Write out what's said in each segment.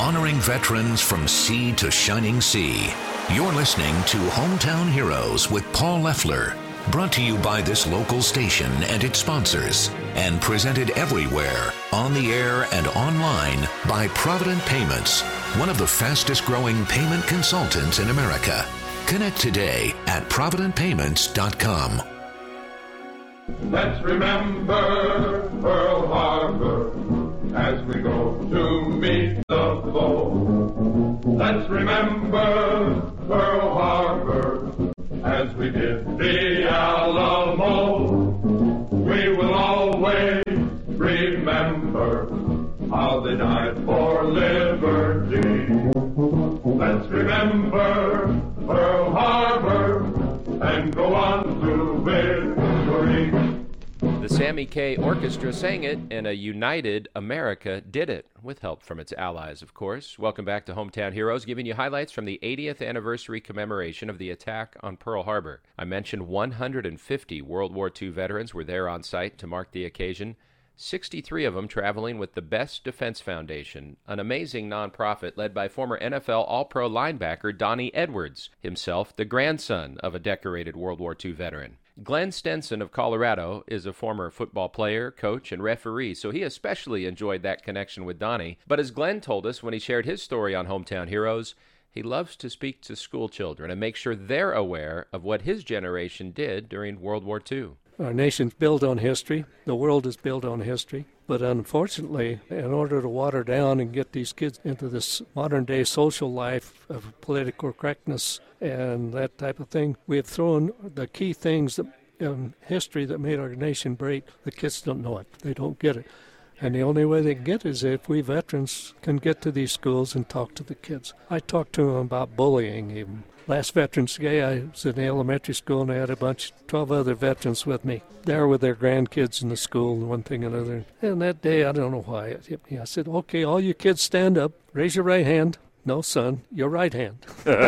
honoring veterans from sea to shining sea. You're listening to Hometown Heroes with Paul Leffler, brought to you by this local station and its sponsors, and presented everywhere, on the air and online, by Provident Payments, one of the fastest growing payment consultants in America. Connect today at providentpayments.com. Let's remember Pearl Harbor as we go to meet the foe. Let's remember Pearl Harbor as we did the Alamo. We will always remember how they died for liberty. Let's remember Pearl Harbor and go on to victory. The Sammy Kaye Orchestra sang it, and a united America did it, with help from its allies, of course. Welcome back to Hometown Heroes, giving you highlights from the 80th anniversary commemoration of the attack on Pearl Harbor. I mentioned 150 World War II veterans were there on site to mark the occasion, 63 of them traveling with the Best Defense Foundation, an amazing nonprofit led by former NFL All-Pro linebacker Donnie Edwards, himself the grandson of a decorated World War II veteran. Glenn Stenson of Colorado is a former football player, coach, and referee, so he especially enjoyed that connection with Donnie. But as Glenn told us when he shared his story on Hometown Heroes, he loves to speak to school children and make sure they're aware of what his generation did during World War II. Our nation's built on history. The world is built on history. But unfortunately, in order to water down and get these kids into this modern-day social life of political correctness and that type of thing, we have thrown the key things in history that made our nation great. The kids don't know it. They don't get it. And the only way they can get it is if we veterans can get to these schools and talk to the kids. I talked to them about bullying even. Last Veterans Day, I was in the elementary school, and I had 12 other veterans with me. There with their grandkids in the school, and one thing and another. And that day, I don't know why it hit me. I said, okay, all you kids stand up, raise your right hand. No, son, your right hand.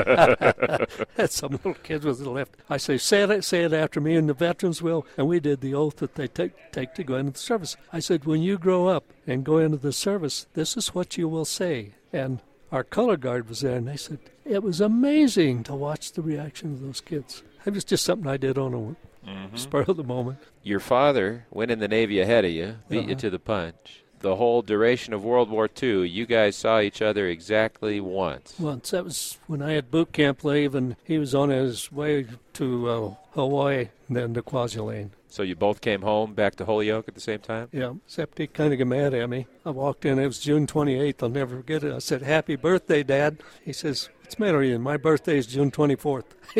Had some little kids with the left. I say it after me, and the veterans will. And we did the oath that they take to go into the service. I said, when you grow up and go into the service, this is what you will say. And our color guard was there, and they said, it was amazing to watch the reaction of those kids. It was just something I did on a spur of the moment. Your father went in the Navy ahead of you, beat you to the punch. The whole duration of World War II, you guys saw each other exactly once. Once. That was when I had boot camp leave, and he was on his way to Hawaii and then to Kwajalein. So you both came home back to Holyoke at the same time? Yeah, except he kind of got mad at me. I walked in, it was June 28th, I'll never forget it. I said, happy birthday, Dad. He says, what's the matter with you? My birthday is June 24th.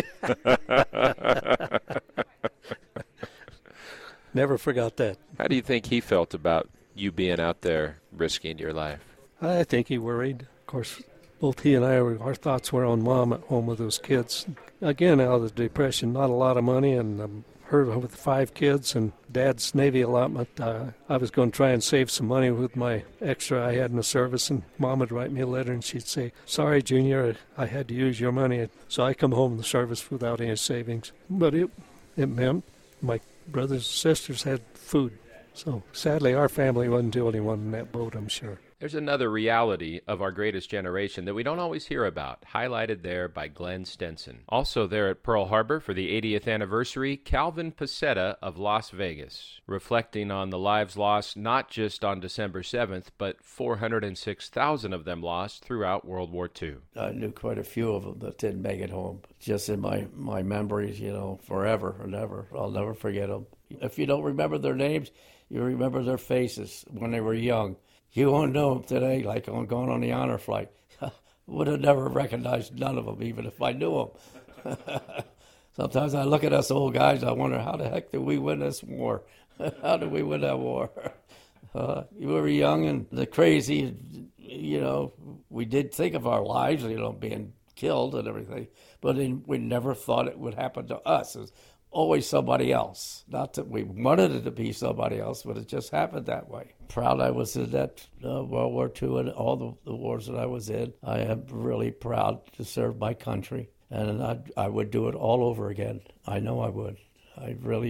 Never forgot that. How do you think he felt about you being out there risking your life? I think he worried. Of course, both he and I, our thoughts were on Mom at home with those kids. Again, out of the Depression, not a lot of money, and her with 5 kids and Dad's Navy allotment. I was going to try and save some money with my extra I had in the service, and Mom would write me a letter, and she'd say, sorry, Junior, I had to use your money. So I come home in the service without any savings. But it meant my brothers and sisters had food. So sadly, our family wasn't the only one in that boat, I'm sure. There's another reality of our greatest generation that we don't always hear about, highlighted there by Glenn Stenson. Also there at Pearl Harbor for the 80th anniversary, Calvin Pacetta of Las Vegas, reflecting on the lives lost not just on December 7th, but 406,000 of them lost throughout World War II. I knew quite a few of them that didn't make it home. Just in my memories, forever and ever. I'll never forget them. If you don't remember their names, you remember their faces when they were young. You won't know them today, like on going on the honor flight. Would have never recognized none of them, even if I knew them. Sometimes I look at us old guys, I wonder, how the heck did we win this war? How did we win that war? We were young and crazy, we did think of our lives, being killed and everything, but we never thought it would happen to us. It was always somebody else. Not that we wanted it to be somebody else, but it just happened that way. Proud I was in that World War II and all the wars that I was in. I am really proud to serve my country, and I would do it all over again. I know I would. I really do.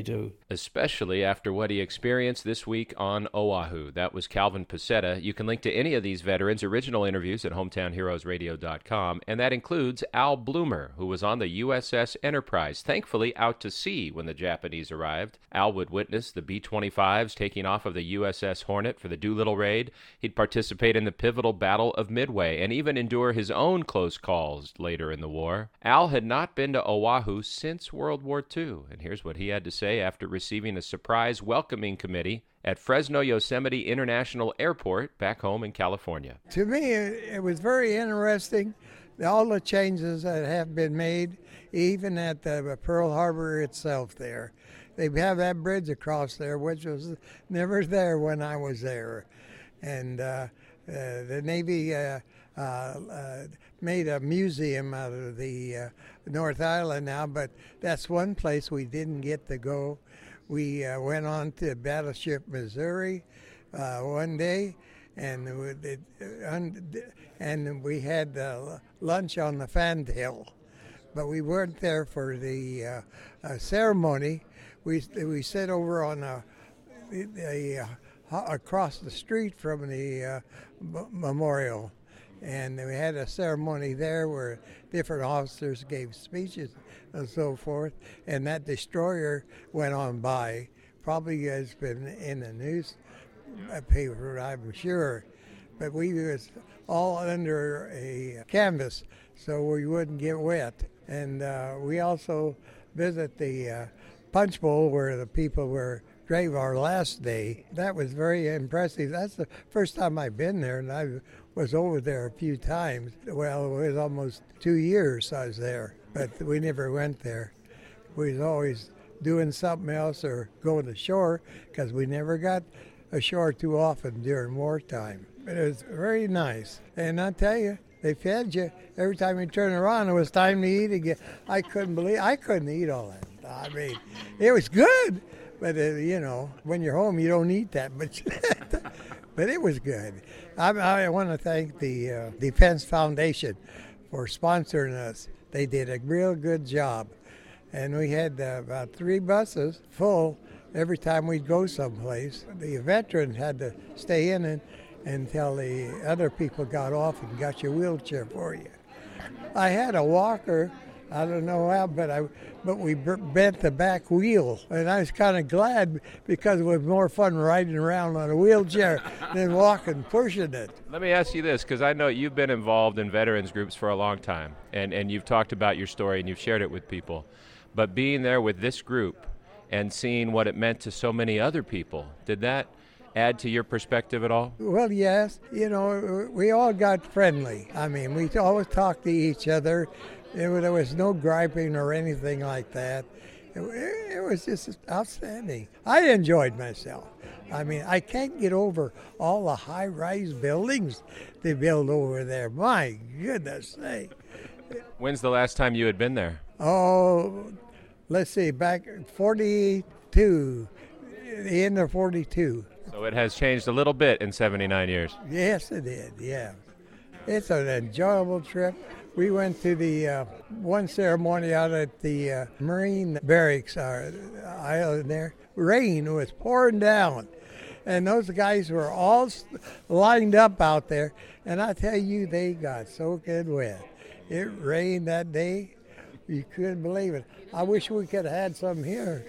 especially after what he experienced this week on Oahu. That was Calvin Pacetta. You can link to any of these veterans' original interviews at hometownheroesradio.com, and that includes Al Bloomer, who was on the USS Enterprise, thankfully out to sea when the Japanese arrived. Al would witness the B-25s taking off of the USS Hornet for the Doolittle raid. He'd participate in the pivotal Battle of Midway and even endure his own close calls later in the war. Al had not been to Oahu since World War II, and here's what he had to say after receiving a surprise welcoming committee at Fresno Yosemite International Airport back home in California. To me, it was very interesting, all the changes that have been made, even at the Pearl Harbor itself there. They have that bridge across there, which was never there when I was there. And the Navy made a museum out of the North Island now, but that's one place we didn't get to go. We went on to Battleship Missouri one day, and we had lunch on the Fantail, but we weren't there for the ceremony. We sat over on across the street from the memorial, and we had a ceremony there where different officers gave speeches and so forth, and that destroyer went on by. Probably has been in the newspaper, I'm sure, but we was all under a canvas so we wouldn't get wet. And we also visit the punch bowl where the people were grave our last day. That was very impressive. That's the first time I've been there, and I was over there a few times. Well, it was almost 2 years I was there, but we never went there. We was always doing something else or going ashore because we never got ashore too often during wartime. But it was very nice. And I tell you, they fed you. Every time you turn around, it was time to eat again. I couldn't eat all that. I mean, it was good. But, when you're home, you don't eat that much. But it was good. I want to thank the Defense Foundation for sponsoring us. They did a real good job. And we had about 3 buses full every time we'd go someplace. The veterans had to stay in until the other people got off and got your wheelchair for you. I had a walker. I don't know how, but we bent the back wheel, and I was kind of glad because it was more fun riding around on a wheelchair than walking, pushing it. Let me ask you this, because I know you've been involved in veterans groups for a long time, and you've talked about your story and you've shared it with people. But being there with this group and seeing what it meant to so many other people, did that add to your perspective at all? Well, yes. We all got friendly. I mean, we always talked to each other. There was no griping or anything like that. It was just outstanding. I enjoyed myself. I mean, I can't get over all the high-rise buildings they build over there. My goodness sake. When's the last time you had been there? Oh, let's see, back 42, the end of 42. So it has changed a little bit in 79 years. Yes, it did, yeah. It's an enjoyable trip. We went to the one ceremony out at the Marine Barracks island there. Rain was pouring down, and those guys were all lined up out there. And I tell you, they got soaking wet. It rained that day. You couldn't believe it. I wish we could have had some here.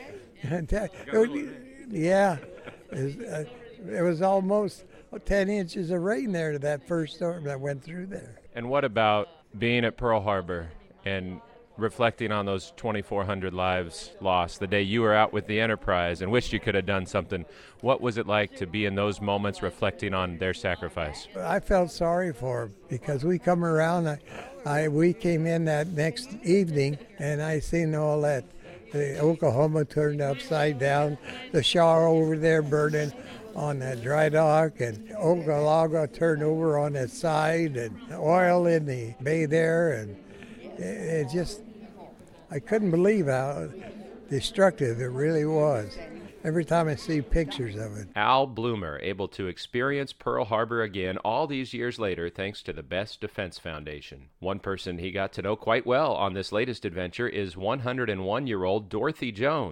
Yeah, it was almost 10 inches of rain there to that first storm that went through there. And what about being at Pearl Harbor and reflecting on those 2,400 lives lost the day you were out with the Enterprise and wished you could have done something? What was it like to be in those moments reflecting on their sacrifice? I felt sorry for them because we come around. We came in that next evening and I seen all that. The Oklahoma turned upside down, the Shaw over there burning on that dry dock, and Okaloosa turned over on its side, and oil in the bay there, and it just, I couldn't believe how destructive it really was. Every time I see pictures of it. Al Bloomer, able to experience Pearl Harbor again all these years later thanks to the Best Defense Foundation. One person he got to know quite well on this latest adventure is 101-year-old Dorothy Jones.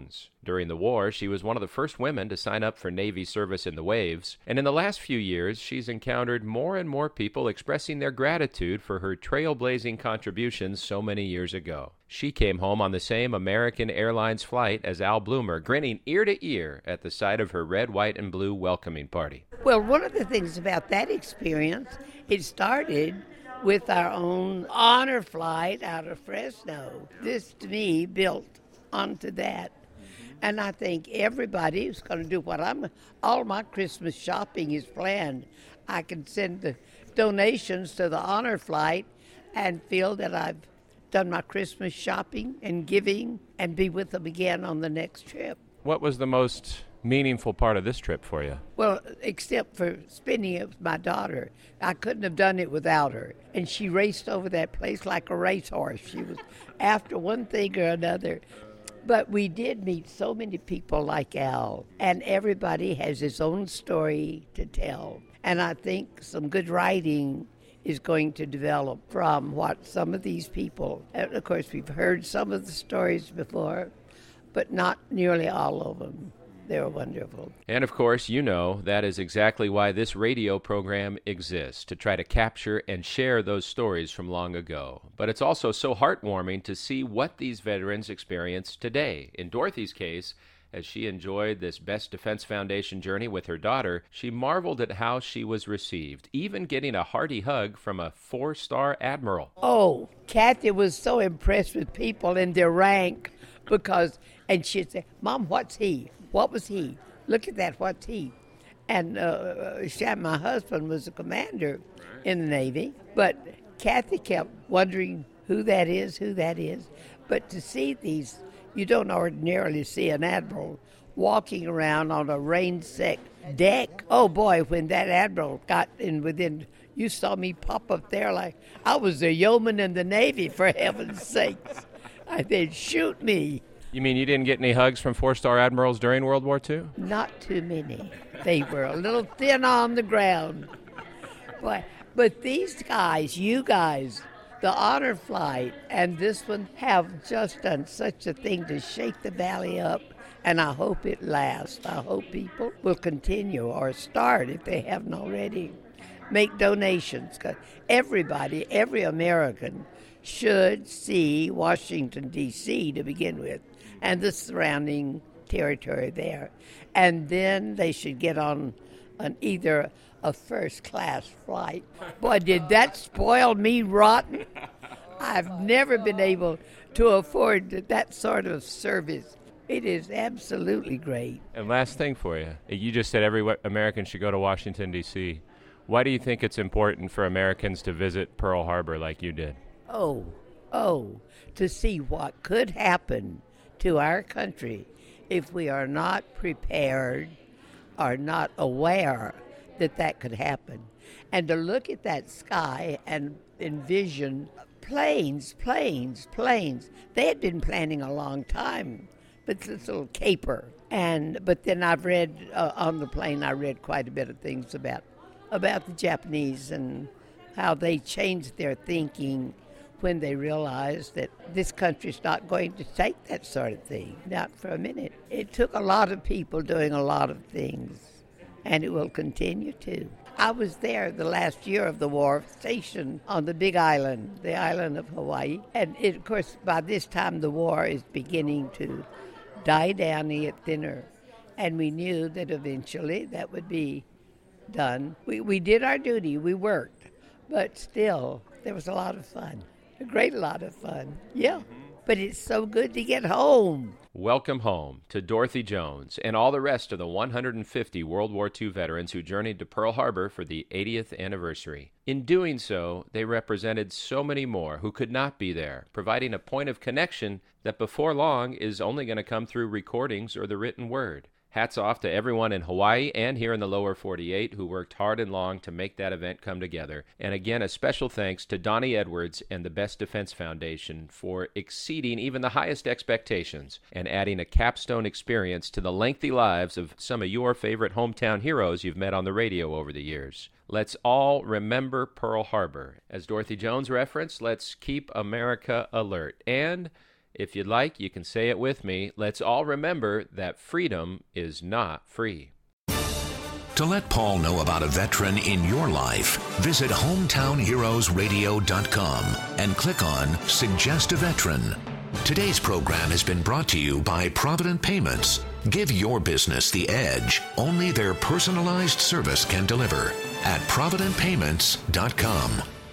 During the war, she was one of the first women to sign up for Navy service in the waves, and in the last few years, she's encountered more and more people expressing their gratitude for her trailblazing contributions so many years ago. She came home on the same American Airlines flight as Al Bloomer, grinning ear to ear at the sight of her red, white, and blue welcoming party. Well, one of the things about that experience, it started with our own honor flight out of Fresno. This, to me, built onto that. And I think everybody is going to do all my Christmas shopping is planned. I can send the donations to the honor flight and feel that I've done my Christmas shopping and giving and be with them again on the next trip. What was the most meaningful part of this trip for you? Well, except for spending it with my daughter. I couldn't have done it without her. And she raced over that place like a racehorse. She was after one thing or another. But we did meet so many people like Al, and everybody has his own story to tell. And I think some good writing is going to develop from what some of these people, and of course we've heard some of the stories before, but not nearly all of them. They're wonderful. And of course, you know, that is exactly why this radio program exists, to try to capture and share those stories from long ago. But it's also so heartwarming to see what these veterans experience today. In Dorothy's case, as she enjoyed this Best Defense Foundation journey with her daughter, she marveled at how she was received, even getting a hearty hug from a 4-star admiral. Oh, Kathy was so impressed with people in their rank and she'd say, Mom, what's he? What was he? Look at that, what's he? And my husband was a commander in the Navy, but Kathy kept wondering who that is. But to see these, you don't ordinarily see an admiral walking around on a rain-soaked deck. Oh boy, when that admiral got in within, you saw me pop up there like I was a yeoman in the Navy, for heaven's sakes. They'd shoot me. You mean you didn't get any hugs from 4-star admirals during World War II? Not too many. They were a little thin on the ground. But these guys, you guys, the honor flight and this one have just done such a thing to shake the valley up, and I hope it lasts. I hope people will continue or start, if they haven't already, make donations. 'Cause everybody, every American should see Washington, D.C. to begin with, and the surrounding territory there. And then they should get on either a first-class flight. Boy, did that spoil me rotten. I've never been able to afford that sort of service. It is absolutely great. And last thing for you. You just said every American should go to Washington, D.C. Why do you think it's important for Americans to visit Pearl Harbor like you did? To see what could happen to our country if we are not prepared or not aware that could happen. And to look at that sky and envision planes. They had been planning a long time, but this little caper. But then I've read, on the plane, I read quite a bit of things about the Japanese and how they changed their thinking when they realized that this country's not going to take that sort of thing, not for a minute. It took a lot of people doing a lot of things, and it will continue to. I was there the last year of the war, stationed on the big island, the island of Hawaii. And of course, by this time, the war is beginning to die down and get thinner. And we knew that eventually that would be done. We did our duty, we worked, but still, there was a lot of fun. A great lot of fun, yeah. But it's so good to get home. Welcome home to Dorothy Jones and all the rest of the 150 World War II veterans who journeyed to Pearl Harbor for the 80th anniversary. In doing so, they represented so many more who could not be there, providing a point of connection that before long is only going to come through recordings or the written word. Hats off to everyone in Hawaii and here in the lower 48 who worked hard and long to make that event come together. And again, a special thanks to Donnie Edwards and the Best Defense Foundation for exceeding even the highest expectations and adding a capstone experience to the lengthy lives of some of your favorite hometown heroes you've met on the radio over the years. Let's all remember Pearl Harbor. As Dorothy Jones referenced, let's keep America alert. And If you'd like, you can say it with me. Let's all remember that freedom is not free. To let Paul know about a veteran in your life, visit hometownheroesradio.com and click on Suggest a Veteran. Today's program has been brought to you by Provident Payments. Give your business the edge only their personalized service can deliver at providentpayments.com.